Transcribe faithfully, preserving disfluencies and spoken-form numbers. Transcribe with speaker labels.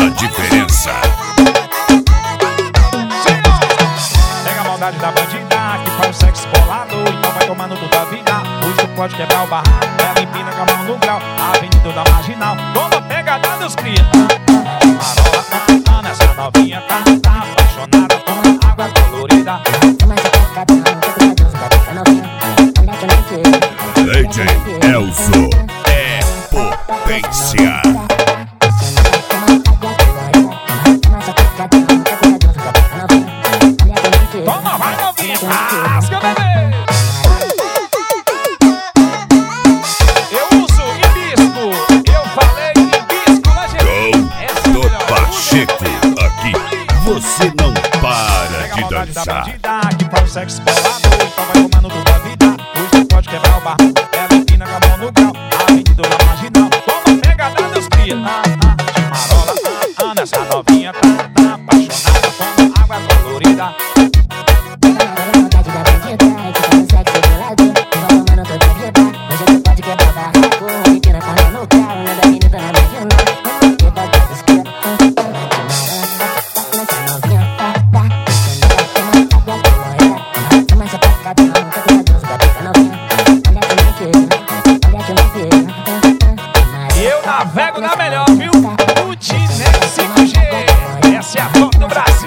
Speaker 1: a diferença.
Speaker 2: Pega a maldade da bandida que faz o sexo bolado, então vai tomando toda a vida. Hoje tu pode quebrar o barraco, ela empina com a mão no grau, a avenida da marginal, toma pegada dos cria. Marola, Ana, essa novinha tá, tá apaixonada com água colorida.
Speaker 1: D J Elzo é potência.
Speaker 2: Toma, vai novinha, rasga, bebê. Eu uso hibisco, eu falei hibisco, mas
Speaker 1: Show do Pacheco, aqui você não para de dançar.
Speaker 2: Que faz o sexo bolado, então vai tomando toda a vida. Hoje tu pode quebrar o barraco, ela empina com a mão no grau, a avenida da marginal, toma pegada dos cria. Ah, ah, de marola, ah, Ana, essa novinha tá, tá apaixonada com água colorida. Eu navego na melhor, viu? O Dinec cinco G, essa é a top do Brasil.